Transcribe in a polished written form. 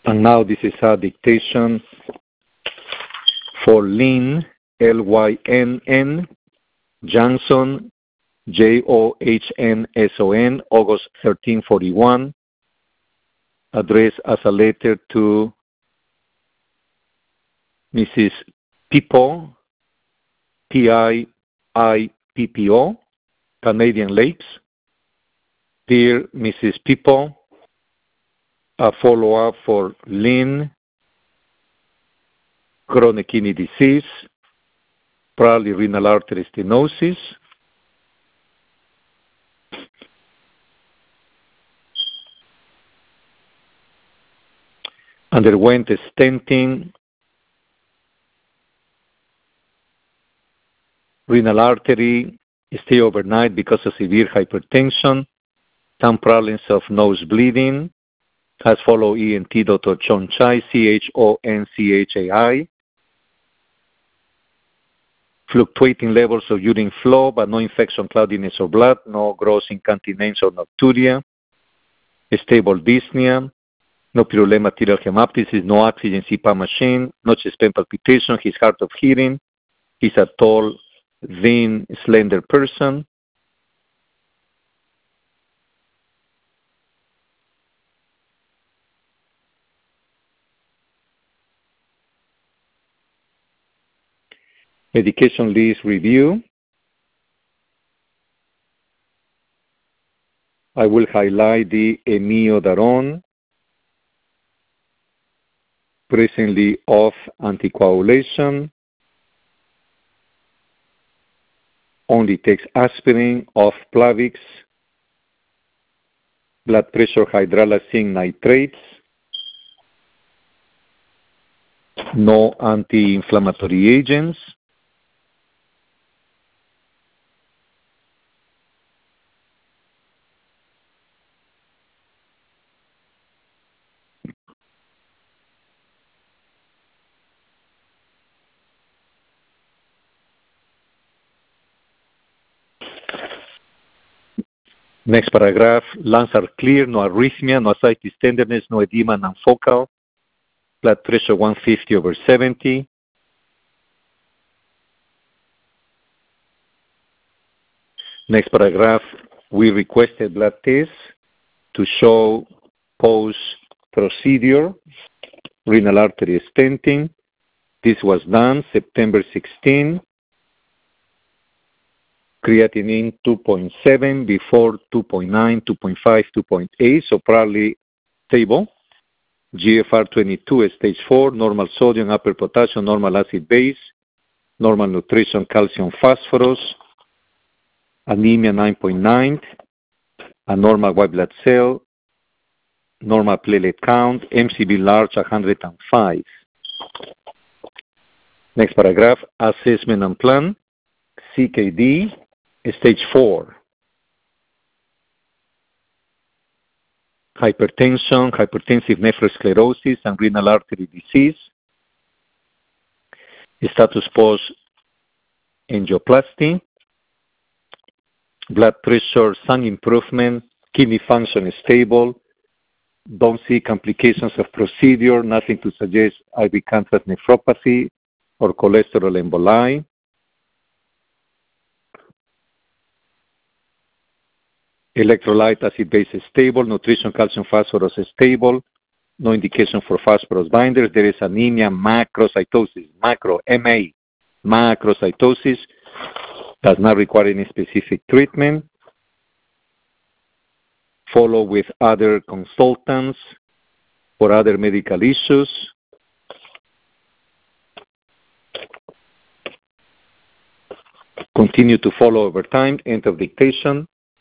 And now this is a dictation for Lynn, Lynn, Johnson, Johnsson, August 1341, addressed as a letter to Mrs. Pippo, Piippo, Canadian Lakes. Dear Mrs. Pippo, a follow-up for Lynn, chronic kidney disease, probably renal artery stenosis. Underwent stenting, renal artery, stay overnight because of severe hypertension, some problems of nose bleeding, has followed ENT Dr. Chonchai, Chonchai, fluctuating levels of urine flow, but no infection, cloudiness of blood, no gross incontinence or nocturia, stable dyspnea, no pyrolema arterial hemoptysis, no oxygen CPAP machine, no chest pain palpitation, he's hard of hearing, he's a tall, thin, slender person. Medication list review. I will highlight the amiodarone, presently off anticoagulation, only takes aspirin, off Plavix, blood pressure hydralazine nitrates, no anti-inflammatory agents. Next paragraph, lungs are clear, no arrhythmia, no ascites tenderness, no edema, non-focal, blood pressure 150/70. Next paragraph, we requested blood tests to show post-procedure renal artery stenting. This was done September 16. Creatinine 2.7 before 2.9, 2.5, 2.8, so probably stable. GFR 22, stage 4, normal sodium, upper potassium, normal acid base, normal nutrition, calcium, phosphorus, anemia 9.9, a normal white blood cell, normal platelet count, MCV large 105. Next paragraph, assessment and plan, CKD, stage 4. Hypertension, hypertensive nephrosclerosis, and renal artery disease. Status post angioplasty. Blood pressure, some improvement. Kidney function is stable. Don't see complications of procedure. Nothing to suggest IV contrast nephropathy or cholesterol emboli. Electrolyte acid base is stable, nutrition calcium phosphorus is stable, no indication for phosphorus binders. There is anemia, macrocytosis, macrocytosis, does not require any specific treatment. Follow with other consultants for other medical issues. Continue to follow over time. End of dictation.